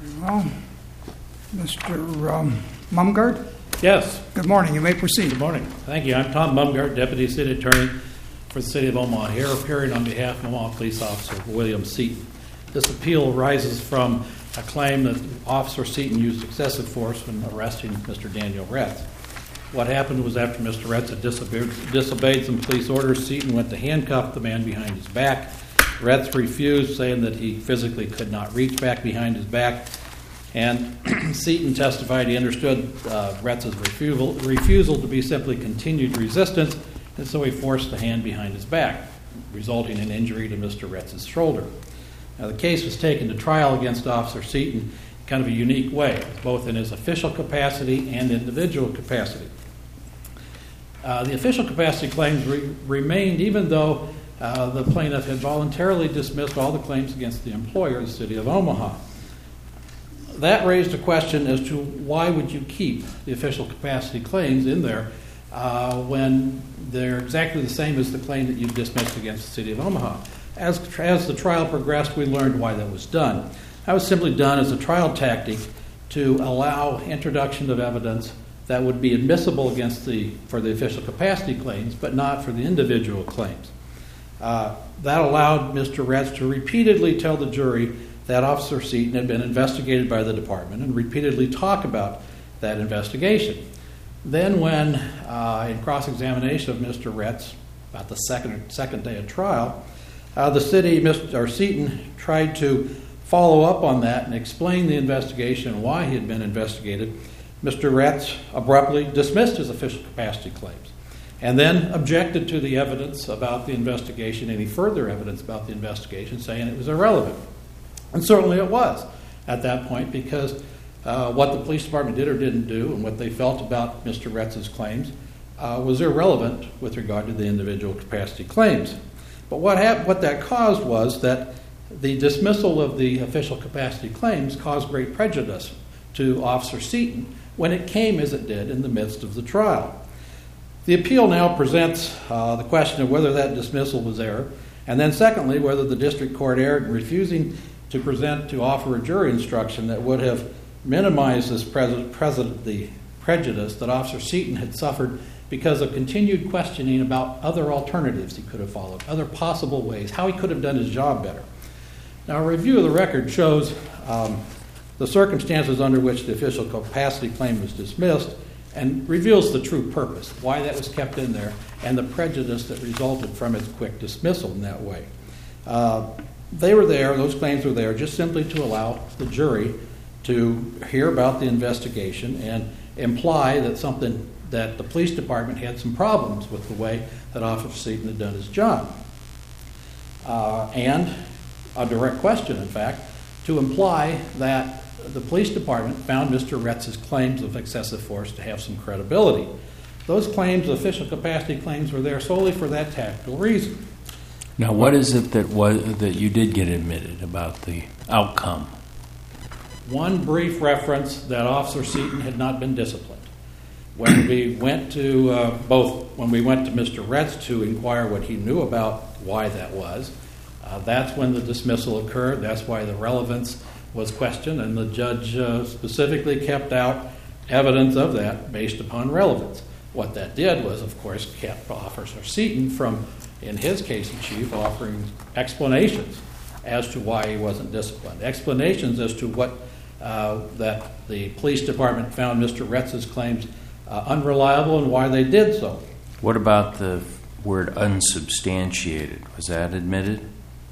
Well, Mr. Mumgard? Yes. Good morning. You may proceed. Good morning. Thank you. I'm Tom Mumgard, Deputy City Attorney for the City of Omaha, here appearing on behalf of Omaha Police Officer William Seaton. This appeal arises from a claim that Officer Seaton used excessive force when arresting Mr. Daniel Retz. What happened was after Mr. Retz had disobeyed some police orders, Seaton went to handcuff the man behind his back. Retz refused, saying that he physically could not reach back behind his back. And Seaton testified he understood Retz's refusal to be simply continued resistance, and so he forced the hand behind his back, resulting in injury to Mr. Retz's shoulder. Now, the case was taken to trial against Officer Seaton in kind of a unique way, both in his official capacity and individual capacity. The official capacity claims remained even though the plaintiff had voluntarily dismissed all the claims against the employer, the City of Omaha. That raised a question as to why would you keep the official capacity claims in there when they're exactly the same as the claim that you dismissed against the City of Omaha. As the trial progressed, we learned why that was done. That was simply done as a trial tactic to allow introduction of evidence that would be admissible for the official capacity claims, but not for the individual claims. That allowed Mr. Retz to repeatedly tell the jury that Officer Seaton had been investigated by the department and repeatedly talk about that investigation. Then when, in cross-examination of Mr. Retz, about the second day of trial, the city, Mr. Seaton, tried to follow up on that and explain the investigation and why he had been investigated. Mr. Retz abruptly dismissed his official capacity claims and then objected to the evidence about the investigation, any further evidence about the investigation, saying it was irrelevant. And certainly it was at that point, because what the police department did or didn't do and what they felt about Mr. Retz's claims was irrelevant with regard to the individual capacity claims. But what that caused was that the dismissal of the official capacity claims caused great prejudice to Officer Seaton when it came as it did in the midst of the trial. The appeal now presents the question of whether that dismissal was error, and then secondly, whether the district court erred in refusing to offer a jury instruction that would have minimized the prejudice that Officer Seaton had suffered because of continued questioning about other alternatives he could have followed, other possible ways, how he could have done his job better. Now, a review of the record shows the circumstances under which the official capacity claim was dismissed and reveals the true purpose, why that was kept in there, and the prejudice that resulted from its quick dismissal in that way. They were there, those claims were there, just simply to allow the jury to hear about the investigation and imply that the police department had some problems with the way that Officer Seaton had done his job. And a direct question, in fact, to imply that the police department found Mr. Retz's claims of excessive force to have some credibility. Those claims, official capacity claims, were there solely for that tactical reason. Now, what is it that you did get admitted about the outcome? One brief reference that Officer Seaton had not been disciplined. When we went to Mr. Retz to inquire what he knew about why that was, that's when the dismissal occurred. That's why the relevance was questioned, and the judge specifically kept out evidence of that based upon relevance. What that did was, of course, kept Officer Seaton from, in his case in chief, offering explanations as to why he wasn't disciplined. Explanations as to what that the police department found Mr. Retz's claims unreliable and why they did so. What about the word unsubstantiated? Was that admitted?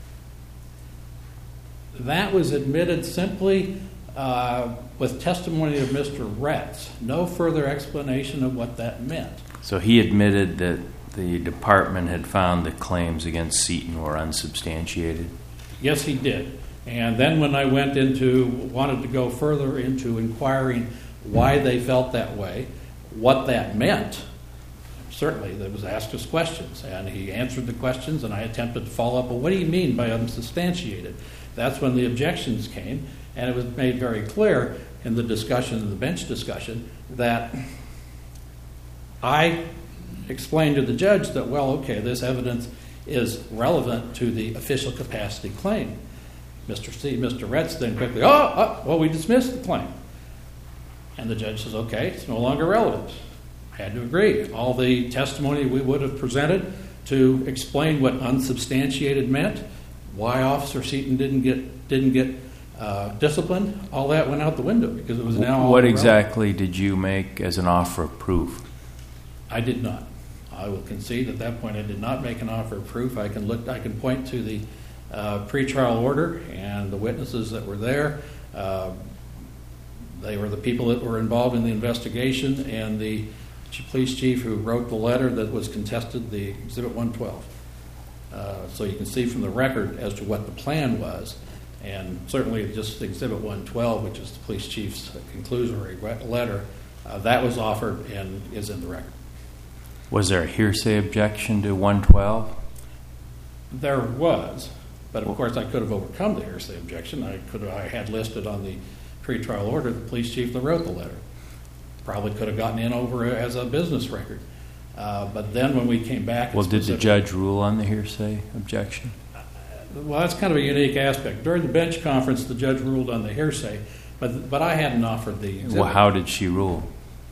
That was admitted simply with testimony of Mr. Retz. No further explanation of what that meant. So he admitted that the department had found the claims against Seaton were unsubstantiated? Yes, he did. And then when I wanted to go further into inquiring why they felt that way, what that meant, certainly there was asked us questions, and he answered the questions, and I attempted to follow up, well, what do you mean by unsubstantiated? That's when the objections came, and it was made very clear in the discussion, in the bench discussion, that I explained to the judge that, well, okay, this evidence is relevant to the official capacity claim. Mr. Retz then quickly, well, we dismissed the claim. And the judge says, okay, it's no longer relevant. I had to agree. All the testimony we would have presented to explain what unsubstantiated meant, why Officer Seaton didn't get disciplined, all that went out the window because it was now all What irrelevant. exactly did you make as an offer of proof? I did not. I will concede at that point I did not make an offer of proof. I can point to the pretrial order and the witnesses that were there. They were the people that were involved in the investigation and the police chief who wrote the letter that was contested, the Exhibit 112. So you can see from the record as to what the plan was, and certainly just Exhibit 112, which is the police chief's conclusory letter, that was offered and is in the record. Was there a hearsay objection to 112? There was, but of course I could have overcome the hearsay objection. I had listed on the pretrial order the police chief that wrote the letter. Probably could have gotten in over as a business record. But then when we came back... Well, did the judge rule on the hearsay objection? Well, that's kind of a unique aspect. During the bench conference, the judge ruled on the hearsay, but I hadn't offered the exhibit. Well, how did she rule?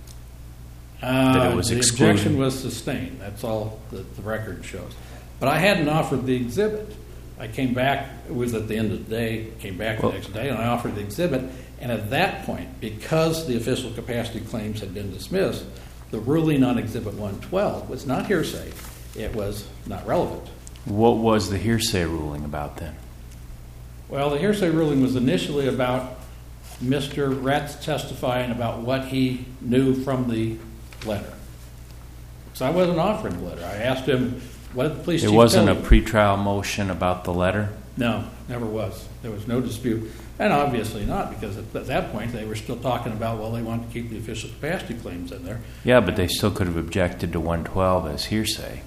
That it was the excluded? objection was sustained. That's all that the record shows. But I hadn't offered the exhibit. I came back, it was at the end of the day, came back the next day, and I offered the exhibit. And at that point, because the official capacity claims had been dismissed, the ruling on Exhibit 112 was not hearsay. It was not relevant. What was the hearsay ruling about then? Well, the hearsay ruling was initially about Mr. Retz testifying about what he knew from the letter. So I wasn't offering the letter. I asked him, what did the police chief It wasn't tell a you? pretrial motion about the letter? No, never was. There was no dispute. And obviously not, because at that point they were still talking about, well, they wanted to keep the official capacity claims in there. Yeah, but they still could have objected to 112 as hearsay.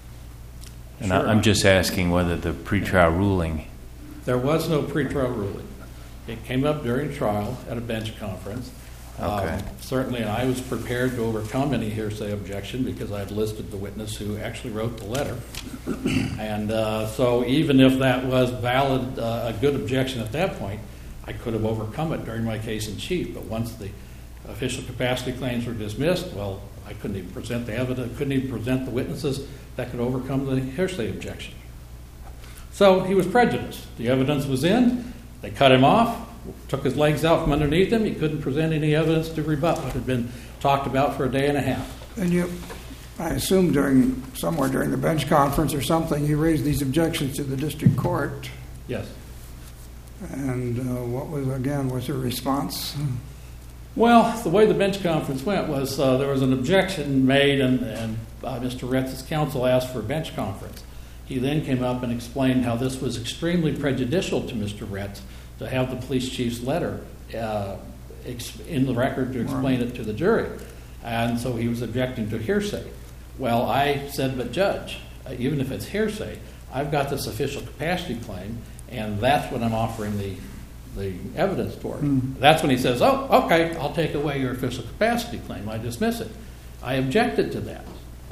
And Sure. I'm just asking whether the pretrial ruling... There was no pretrial ruling. It came up during trial at a bench conference. Okay. Certainly, and I was prepared to overcome any hearsay objection because I had listed the witness who actually wrote the letter. And so even if that was valid, a good objection at that point, I could have overcome it during my case in chief. But once the official capacity claims were dismissed, well, I couldn't even present the evidence, couldn't even present the witnesses that could overcome the hearsay objection. So he was prejudiced. The evidence was in. They cut him off, took his legs out from underneath him. He couldn't present any evidence to rebut what had been talked about for a day and a half. And I assume somewhere during the bench conference or something, you raised these objections to the district court. Yes. And what was your response? Well, the way the bench conference went was there was an objection made, and Mr. Retz's counsel asked for a bench conference. He then came up and explained how this was extremely prejudicial to Mr. Retz to have the police chief's letter in the record to explain it to the jury. And so he was objecting to hearsay. Well, I said, but Judge, even if it's hearsay, I've got this official capacity claim, and that's what I'm offering the evidence toward. That's when he says, oh, okay, I'll take away your official capacity claim. I dismiss it. I objected to that.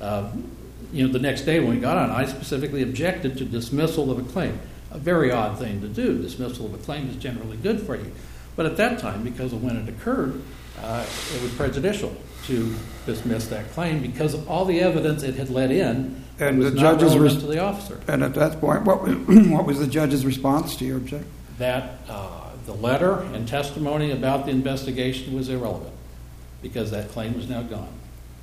The next day when we got on, I specifically objected to dismissal of a claim. A very odd thing to do. Dismissal of a claim is generally good for you. But at that time, because of when it occurred, it was prejudicial to dismiss that claim because of all the evidence it had let in and was not relevant to the officer. And at that point, what was the judge's response to your objection? That the letter and testimony about the investigation was irrelevant because that claim was now gone.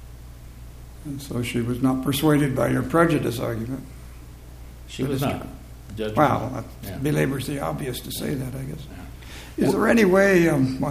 And so she was not persuaded by your prejudice argument. She was not. Judge Wow, that belabors the obvious to say that, I guess. Yeah. Is there any way,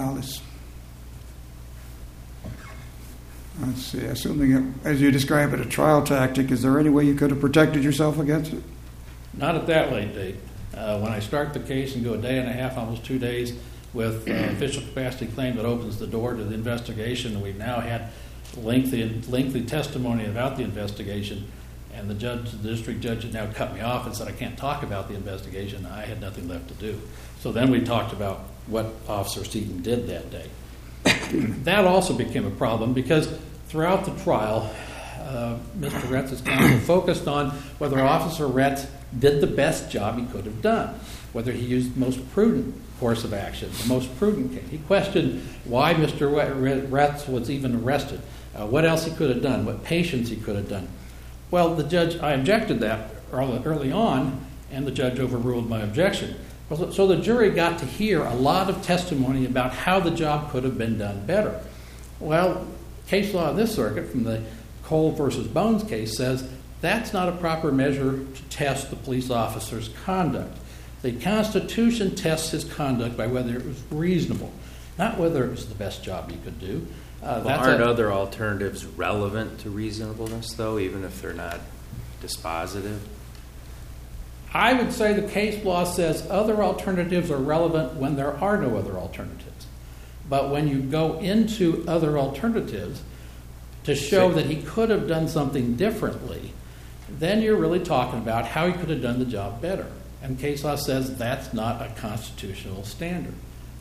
let's see, assuming as you describe it, a trial tactic, is there any way you could have protected yourself against it? Not at that late date. When I start the case and go a day and a half, almost 2 days, with official capacity claim that opens the door to the investigation, and we've now had lengthy testimony about the investigation, and the district judge had now cut me off and said I can't talk about the investigation. I had nothing left to do. So then we talked about what Officer Seaton did that day. That also became a problem because throughout the trial, Mr. Retz's counsel focused on whether Officer Retz did the best job he could have done. whether he used the most prudent course of action, the most prudent case. He questioned why Mr. Retz was even arrested, what else he could have done, what patience he could have done. Well, I objected that early on, and the judge overruled my objection. So the jury got to hear a lot of testimony about how the job could have been done better. Well, case law in this circuit from the Cole versus Bones case says that's not a proper measure to test the police officer's conduct. The Constitution tests his conduct by whether it was reasonable, not whether it was the best job he could do. Aren't other alternatives relevant to reasonableness, though, even if they're not dispositive? I would say the case law says other alternatives are relevant when there are no other alternatives. But when you go into other alternatives to show that he could have done something differently, then you're really talking about how he could have done the job better. And case law says that's not a constitutional standard.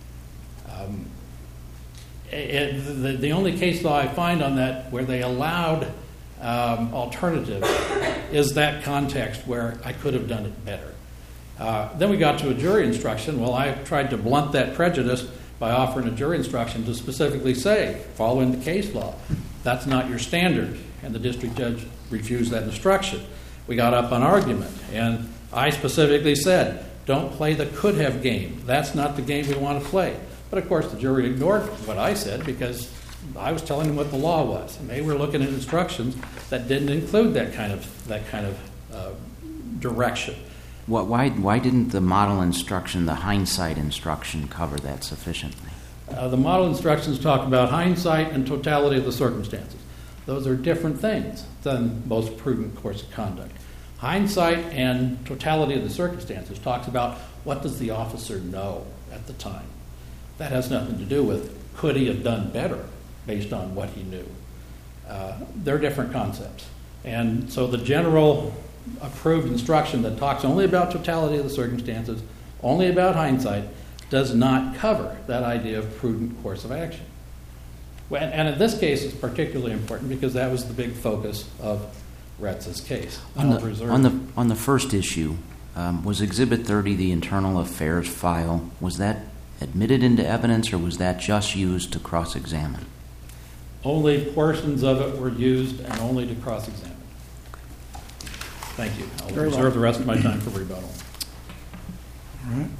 The only case law I find on that where they allowed alternative is that context where I could have done it better. Then we got to a jury instruction. Well, I tried to blunt that prejudice by offering a jury instruction to specifically say, following the case law, that's not your standard. And the district judge refused that instruction. We got up on argument, and I specifically said, don't play the could have game. That's not the game we want to play. But of course the jury ignored what I said because I was telling them what the law was, and they were looking at instructions that didn't include that kind of direction. Why didn't the model instruction, the hindsight instruction, cover that sufficiently? The model instructions talk about hindsight and totality of the circumstances. Those are different things than most prudent course of conduct. Hindsight and totality of the circumstances talks about what does the officer know at the time. That has nothing to do with could he have done better based on what he knew. They're different concepts. And so the general approved instruction that talks only about totality of the circumstances, only about hindsight, does not cover that idea of prudent course of action. And in this case, it's particularly important because that was the big focus of Retz's case. On the first issue, was Exhibit 30 the internal affairs file? Was that admitted into evidence, or was that just used to cross-examine? Only portions of it were used and only to cross-examine. Thank you. I'll reserve the rest of my time for rebuttal. All right.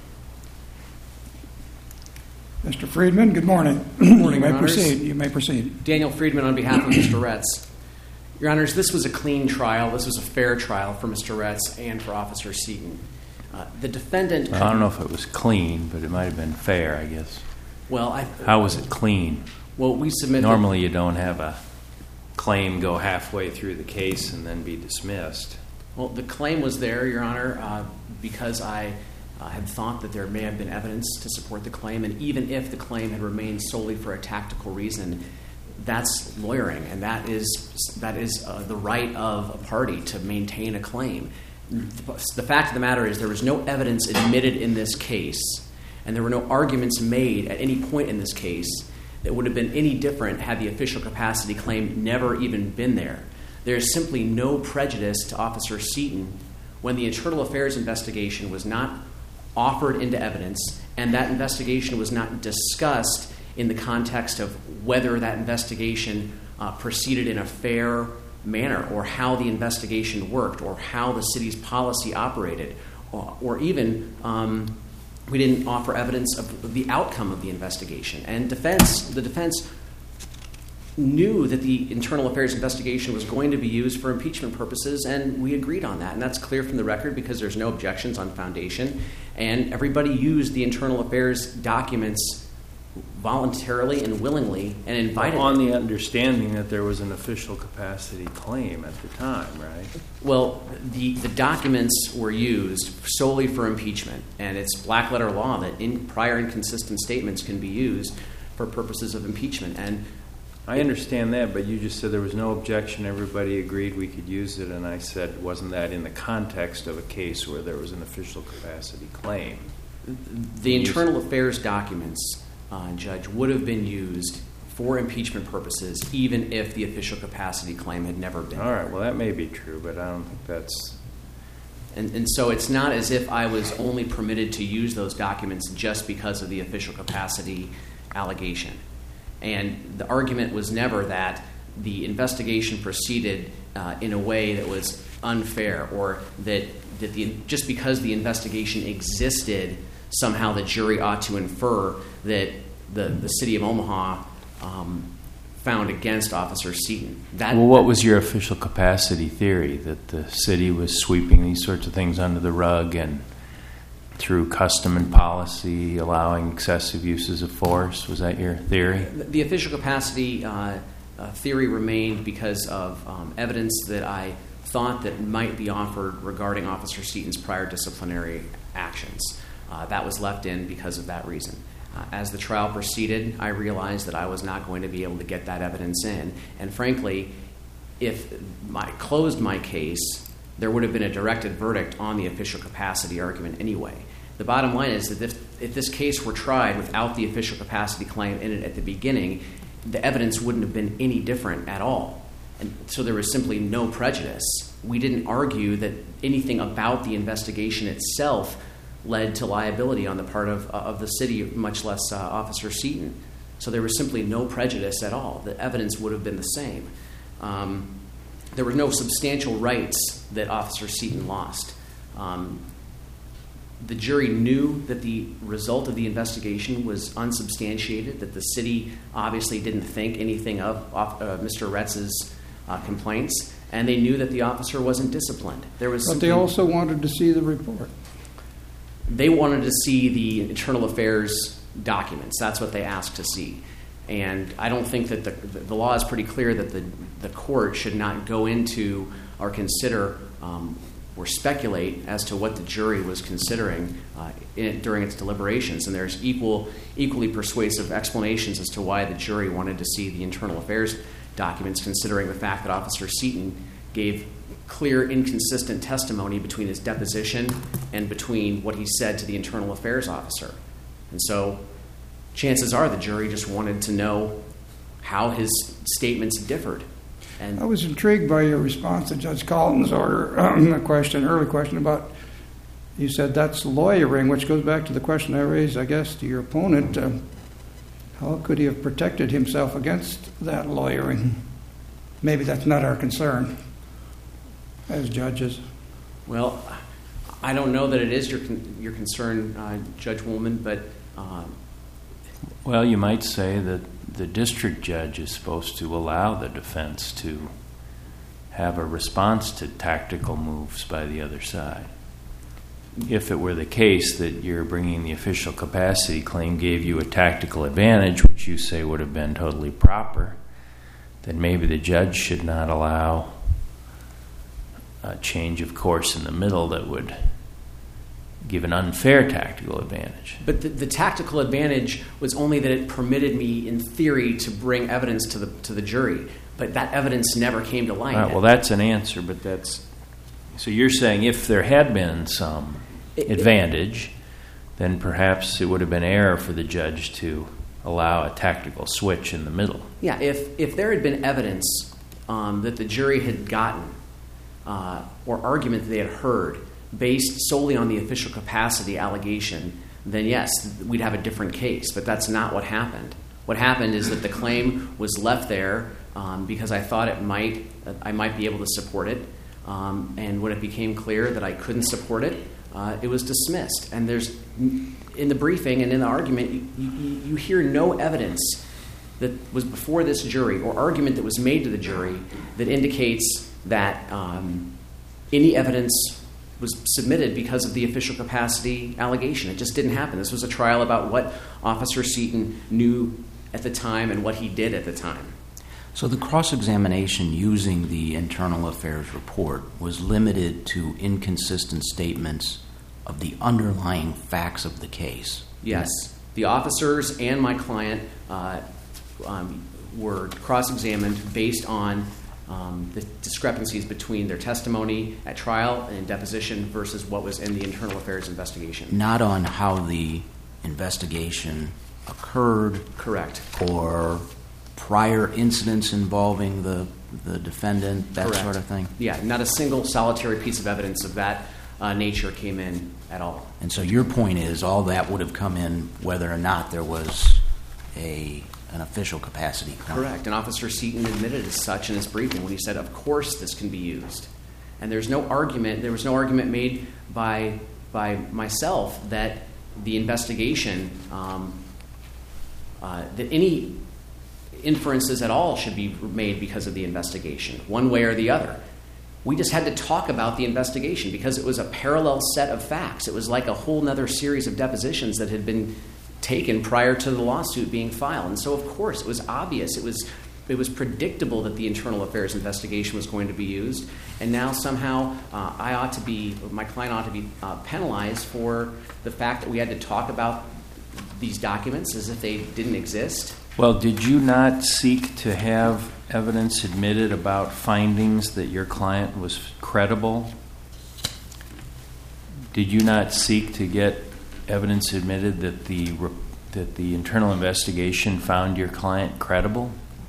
Mr. Friedman, good morning. Good morning, Your Honors. You may proceed. Daniel Friedman on behalf of Mr. Retz. Your Honors, this was a clean trial. This was a fair trial for Mr. Retz and for Officer Seaton. The defendant... I don't know if it was clean, but it might have been fair, I guess. Well, How was it clean? Well, we submitted... Normally you don't have a claim go halfway through the case and then be dismissed. Well, the claim was there, Your Honor, because I had thought that there may have been evidence to support the claim, and even if the claim had remained solely for a tactical reason, that's lawyering, and that is the right of a party to maintain a claim. The fact of the matter is there was no evidence admitted in this case, and there were no arguments made at any point in this case that would have been any different had the official capacity claim never even been there. There is simply no prejudice to Officer Seaton when the internal affairs investigation was not offered into evidence and that investigation was not discussed in the context of whether that investigation proceeded in a fair manner, or how the investigation worked, or how the city's policy operated, or even we didn't offer evidence of the outcome of the investigation. And the defense knew that the internal affairs investigation was going to be used for impeachment purposes, and we agreed on that. And that's clear from the record because there's no objections on foundation. And everybody used the internal affairs documents voluntarily and willingly and invited... On the understanding that there was an official capacity claim at the time, right? Well, the documents were used solely for impeachment, and it's black letter law that prior inconsistent statements can be used for purposes of impeachment. And I understand that, but you just said there was no objection. Everybody agreed we could use it, and I said, wasn't that in the context of a case where there was an official capacity claim? The internal affairs documents, Judge, would have been used for impeachment purposes even if the official capacity claim had never been. All right, well, that may be true, but I don't think that's And so it's not as if I was only permitted to use those documents just because of the official capacity allegation. And the argument was never that the investigation proceeded in a way that was unfair, or that just because the investigation existed, somehow the jury ought to infer that the city of Omaha found against Officer Seaton. Well, what was your official capacity theory? That the city was sweeping these sorts of things under the rug and through custom and policy allowing excessive uses of force? Was that your theory? The official capacity theory remained because of evidence that I thought that might be offered regarding Officer Seaton's prior disciplinary actions. That was left in because of that reason. As the trial proceeded, I realized that I was not going to be able to get that evidence in. And frankly, if I closed my case, there would have been a directed verdict on the official capacity argument anyway. The bottom line is that if this case were tried without the official capacity claim in it at the beginning, the evidence wouldn't have been any different at all. And so there was simply no prejudice. We didn't argue that anything about the investigation itself led to liability on the part of the city, much less Officer Seaton. So there was simply no prejudice at all. The evidence would have been the same. There were no substantial rights that Officer Seaton lost. The jury knew that the result of the investigation was unsubstantiated, that the city obviously didn't think anything of Mr. Retz's complaints, and they knew that the officer wasn't disciplined. But they also wanted to see the report. They wanted to see the internal affairs documents. That's what they asked to see. And I don't think that the law is pretty clear that the court should not go into or consider or speculate as to what the jury was considering during its deliberations. And there's equally persuasive explanations as to why the jury wanted to see the internal affairs documents, considering the fact that Officer Seaton gave clear, inconsistent testimony between his deposition and between what he said to the internal affairs officer. And so chances are the jury just wanted to know how his statements differed. And I was intrigued by your response to Judge Colton's order, early question about, you said that's lawyering, which goes back to the question I raised, I guess, to your opponent. How could he have protected himself against that lawyering? Maybe that's not our concern as judges. Well, I don't know that it is your concern, Judge Woolman, but... Well, you might say that the district judge is supposed to allow the defense to have a response to tactical moves by the other side. If it were the case that you're bringing the official capacity claim gave you a tactical advantage, which you say would have been totally proper, then maybe the judge should not allow a change of course in the middle that would give an unfair tactical advantage. But the tactical advantage was only that it permitted me, in theory, to bring evidence to the jury. But that evidence never came to light. Well, that's an answer, but that's... So you're saying if there had been some advantage, then perhaps it would have been error for the judge to allow a tactical switch in the middle. Yeah, if there had been evidence that the jury had gotten or argument that they had heard based solely on the official capacity allegation, then yes, we'd have a different case. But that's not what happened. What happened is that the claim was left there because I thought I might be able to support it. And when it became clear that I couldn't support it, it was dismissed. And there's, in the briefing and in the argument, you hear no evidence that was before this jury or argument that was made to the jury that indicates that any evidence was submitted because of the official capacity allegation. It just didn't happen. This was a trial about what Officer Seaton knew at the time and what he did at the time. So the cross-examination using the internal affairs report was limited to inconsistent statements of the underlying facts of the case. Yes. The officers and my client were cross-examined based on the discrepancies between their testimony at trial and deposition versus what was in the internal affairs investigation. Not on how the investigation occurred. Correct. Or prior incidents involving the defendant, that Correct. Sort of thing? Yeah, not a single solitary piece of evidence of that nature came in at all. And so your point is all that would have come in whether or not there was an official capacity claim. Correct. And Officer Seaton admitted as such in his briefing when he said, of course this can be used. And there was no argument made by myself that the investigation, that any inferences at all should be made because of the investigation, one way or the other. We just had to talk about the investigation because it was a parallel set of facts. It was like a whole nother series of depositions that had been taken prior to the lawsuit being filed. And so, of course, it was obvious. It was predictable that the internal affairs investigation was going to be used. And now somehow my client ought to be penalized for the fact that we had to talk about these documents as if they didn't exist. Well, did you not seek to have evidence admitted about findings that your client was credible? Did you not seek to get evidence admitted that the internal investigation found your client credible?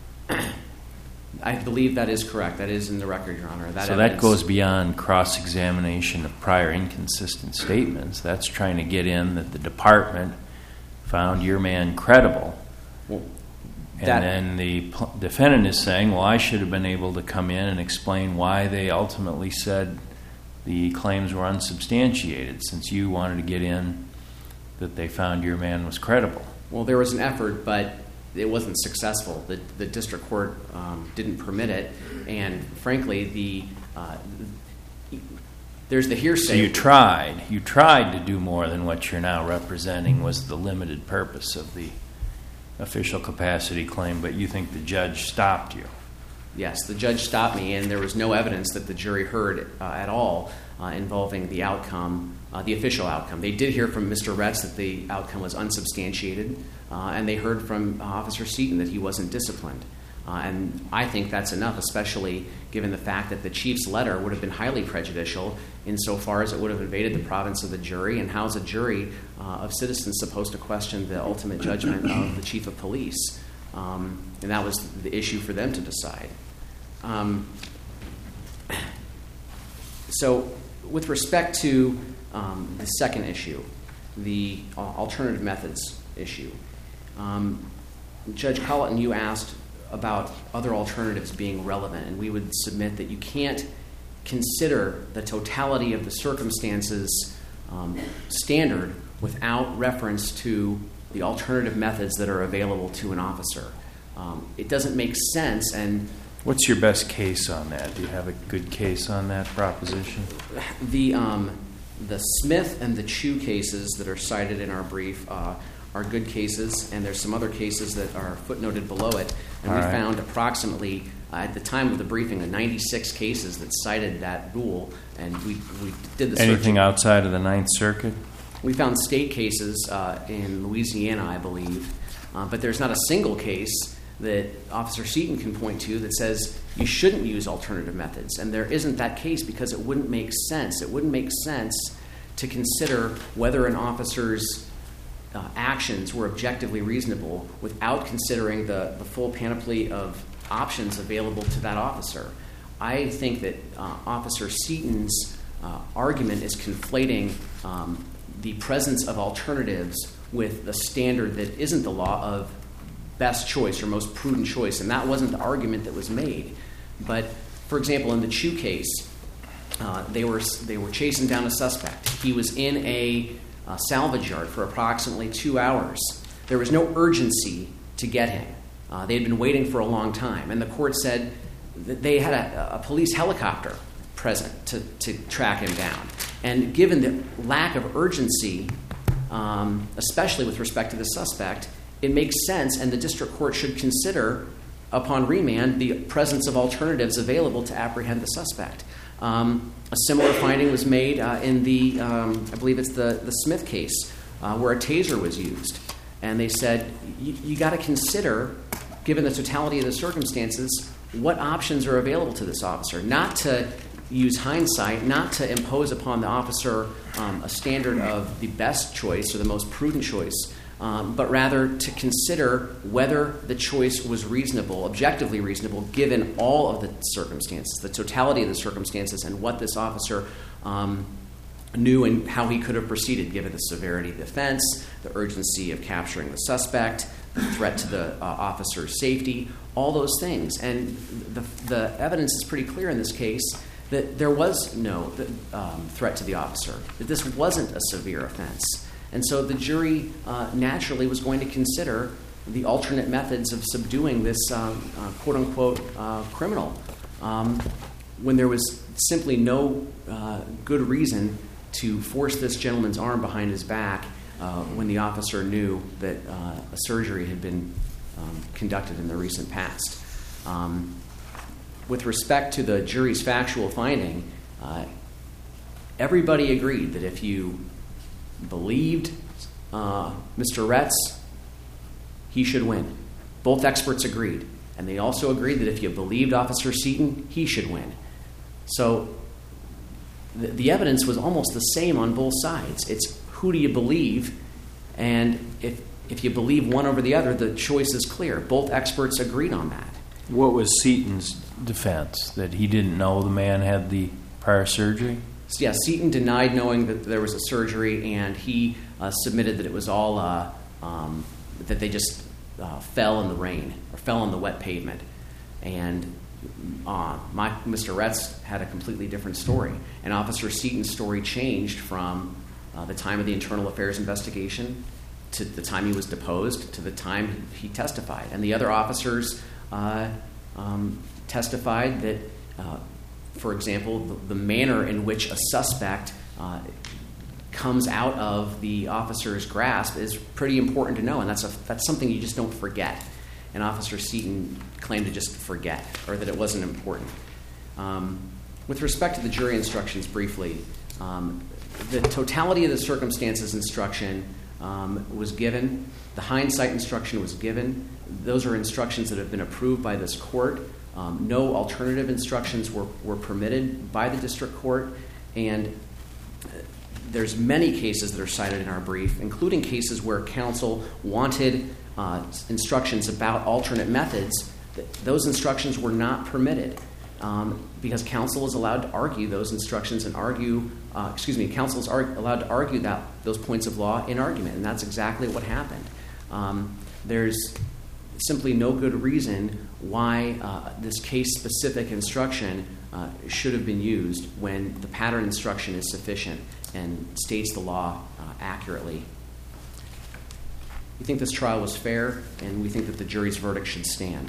I believe that is correct. That is in the record, Your Honor. That goes beyond cross-examination of prior inconsistent statements. That's trying to get in that the department found your man credible. Well, and then the defendant is saying, well, I should have been able to come in and explain why they ultimately said the claims were unsubstantiated, since you wanted to get in that they found your man was credible. Well, there was an effort, but it wasn't successful. The district court didn't permit it, and frankly, there's the hearsay. So you tried to do more than what you're now representing was the limited purpose of the official capacity claim, but you think the judge stopped you. Yes, the judge stopped me, and there was no evidence that the jury heard at all involving the outcome, the official outcome. They did hear from Mr. Retz that the outcome was unsubstantiated, and they heard from Officer Seaton that he wasn't disciplined. And I think that's enough, especially given the fact that the chief's letter would have been highly prejudicial insofar as it would have invaded the province of the jury. And how's a jury of citizens supposed to question the ultimate judgment of the chief of police? And that was the issue for them to decide. So with respect to the second issue, the alternative methods issue, Judge Colleton, you asked about other alternatives being relevant, and we would submit that you can't consider the totality of the circumstances standard without reference to the alternative methods that are available to an officer. It doesn't make sense. And what's your best case on that? Do you have a good case on that proposition? The Smith and the Chu cases that are cited in our brief are good cases, and there's some other cases that are footnoted below it. And we found approximately, at the time of the briefing, 96 cases that cited that rule, and we did the searching. Anything outside of the Ninth Circuit? We found state cases in Louisiana, I believe, but there's not a single case that Officer Seaton can point to that says you shouldn't use alternative methods. And there isn't that case because it wouldn't make sense. It wouldn't make sense to consider whether an officer's actions were objectively reasonable without considering the full panoply of options available to that officer. I think that Officer Seaton's argument is conflating the presence of alternatives with the standard that isn't the law of best choice or most prudent choice, and that wasn't the argument that was made. But, for example, in the Chu case, they were chasing down a suspect. He was in a salvage yard for approximately 2 hours. There was no urgency to get him. They had been waiting for a long time, and the court said that they had a police helicopter present to track him down. And given the lack of urgency, especially with respect to the suspect, it makes sense, and the district court should consider, upon remand, the presence of alternatives available to apprehend the suspect. A similar finding was made in the, I believe it's the Smith case, where a taser was used. And they said, you got to consider, given the totality of the circumstances, what options are available to this officer. Not to use hindsight, not to impose upon the officer a standard of the best choice or the most prudent choice, but rather to consider whether the choice was reasonable, objectively reasonable, given all of the circumstances, the totality of the circumstances, and what this officer knew and how he could have proceeded given the severity of the offense, the urgency of capturing the suspect, the threat to the officer's safety, all those things. And the evidence is pretty clear in this case that there was no threat to the officer, that this wasn't a severe offense. And so the jury naturally was going to consider the alternate methods of subduing this quote-unquote criminal when there was simply no good reason to force this gentleman's arm behind his back when the officer knew that a surgery had been conducted in the recent past. With respect to the jury's factual finding, everybody agreed that if you believed Mr. Retz, he should win. Both experts agreed. And they also agreed that if you believed Officer Seaton, he should win. So the evidence was almost the same on both sides. It's who do you believe? And if you believe one over the other, the choice is clear. Both experts agreed on that. What was Seaton's defense? That he didn't know the man had the prior surgery? Yeah, Seaton denied knowing that there was a surgery, and he submitted that it was all that they just fell in the rain or fell on the wet pavement. And Mr. Retz had a completely different story. And Officer Seaton's story changed from the time of the internal affairs investigation to the time he was deposed to the time he testified. And the other officers testified that, for example, the manner in which a suspect comes out of the officer's grasp is pretty important to know, and that's something you just don't forget. And Officer Seaton claimed to just forget, or that it wasn't important. With respect to the jury instructions, briefly, the totality of the circumstances instruction was given. The hindsight instruction was given. Those are instructions that have been approved by this court. No alternative instructions were permitted by the district court, and there's many cases that are cited in our brief, including cases where counsel wanted instructions about alternate methods. Those instructions were not permitted because counsel is allowed to argue those instructions and counsel is allowed to argue those points of law in argument, and that's exactly what happened. There's simply no good reason why this case-specific instruction should have been used when the pattern instruction is sufficient and states the law accurately. We think this trial was fair, and we think that the jury's verdict should stand.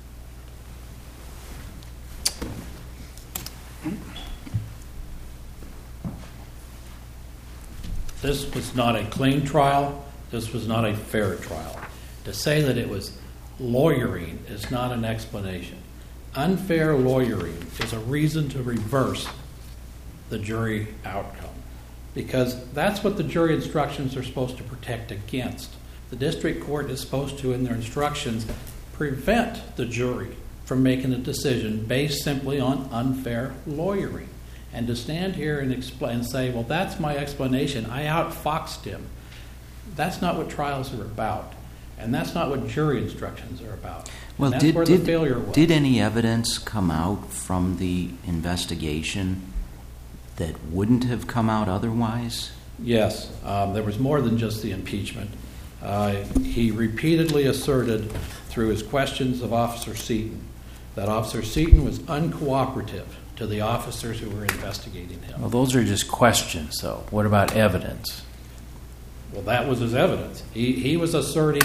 This was not a clean trial. This was not a fair trial. To say that it was lawyering is not an explanation. Unfair lawyering is a reason to reverse the jury outcome, because that's what the jury instructions are supposed to protect against. The district court is supposed to, in their instructions, prevent the jury from making a decision based simply on unfair lawyering. And to stand here and explain and say, well, that's my explanation, I outfoxed him, that's not what trials are about. And that's not what jury instructions are about. Well, and that's where the failure was. Did any evidence come out from the investigation that wouldn't have come out otherwise? Yes. There was more than just the impeachment. He repeatedly asserted through his questions of Officer Seaton that Officer Seaton was uncooperative to the officers who were investigating him. Well, those are just questions, though. What about evidence? Well, that was his evidence. He was asserting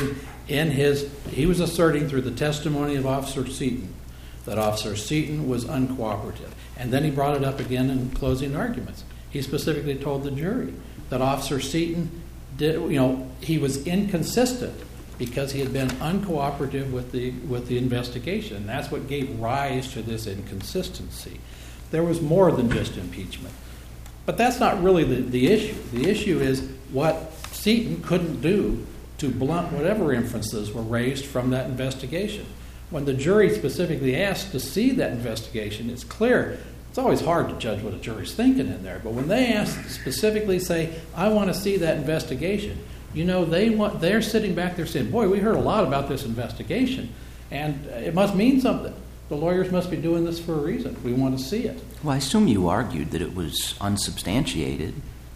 through the testimony of Officer Seaton that Officer Seaton was uncooperative. And then he brought it up again in closing arguments. He specifically told the jury that Officer Seaton he was inconsistent because he had been uncooperative with the investigation. And that's what gave rise to this inconsistency. There was more than just impeachment. But that's not really the issue. The issue is what Seaton couldn't do to blunt whatever inferences were raised from that investigation. When the jury specifically asked to see that investigation, it's clear. It's always hard to judge what a jury's thinking in there. But when they specifically say, I want to see that investigation, they're sitting back there saying, boy, we heard a lot about this investigation, and it must mean something. The lawyers must be doing this for a reason. We want to see it. Well, I assume you argued that it was unsubstantiated.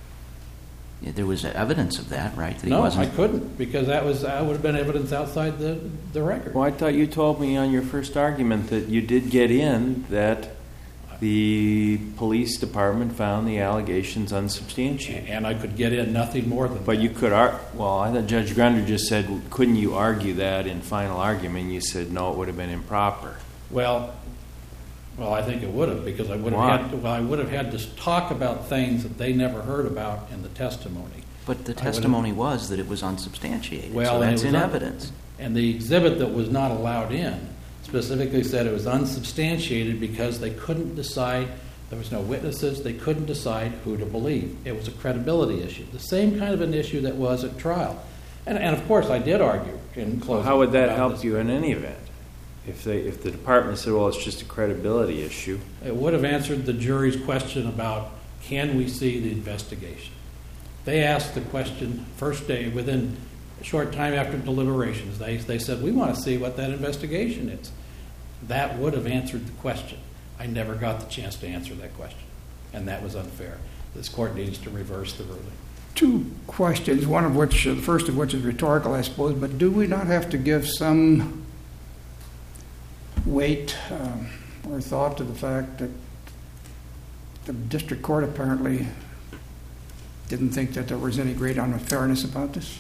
There was evidence of that, right? That he No, wasn't. I couldn't, because that would have been evidence outside the record. Well, I thought you told me on your first argument that you did get in that the police department found the allegations unsubstantiated. And I could get in nothing more than But that. you could well, I thought Judge Grunder just said, couldn't you argue that in final argument? You said, no, it would have been improper. Well, I think it would have, because I would Why? have had to talk about things that they never heard about in the testimony. But the testimony was that it was unsubstantiated, Well, so and it that's was in not- evidence. And the exhibit that was not allowed in specifically said it was unsubstantiated because they couldn't decide, there was no witnesses, they couldn't decide who to believe. It was a credibility issue, the same kind of an issue that was at trial. And of course, I did argue in closing. How would that about help this. you in any event? If the department said, well, it's just a credibility issue. It would have answered the jury's question about, can we see the investigation? They asked the question first day, within a short time after deliberations. They said, we want to see what that investigation is. That would have answered the question. I never got the chance to answer that question, and that was unfair. This court needs to reverse the ruling. Two questions, one of which, the first of which is rhetorical, I suppose, but do we not have to give some weight or thought to the fact that the district court apparently didn't think that there was any great unfairness about this?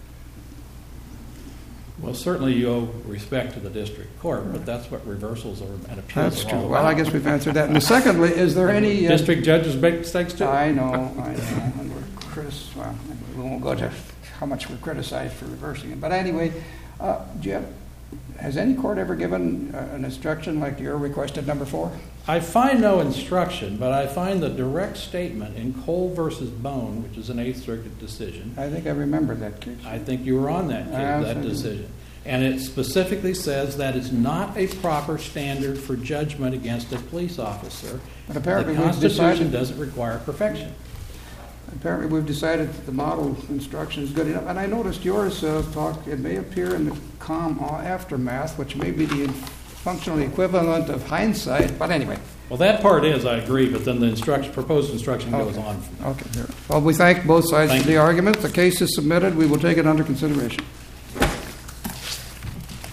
Well, certainly you owe respect to the district court, but that's what reversals and appeals That's are true. all Well, about. I guess we've answered that. And secondly, is there any... District judges make mistakes too. I know. And we're well, we won't go to how much we're criticized for reversing it. But anyway, Jim, has any court ever given an instruction like your requested number 4? I find no instruction, but I find the direct statement in Cole versus Bone, which is an Eighth Circuit decision. I think I remember that case. I think you were on that case, that Absolutely. decision. And it specifically says that it's not a proper standard for judgment against a police officer. But apparently the we've Constitution decided- doesn't require perfection. Apparently, we've decided that the model instruction is good enough. And I noticed yours talk, it may appear in the COM aftermath, which may be the functional equivalent of hindsight. But anyway. Well, that part is, I agree, but then the proposed instruction goes on from there. Okay. Well, we thank both sides Thank for the you. argument. The case is submitted. We will take it under consideration.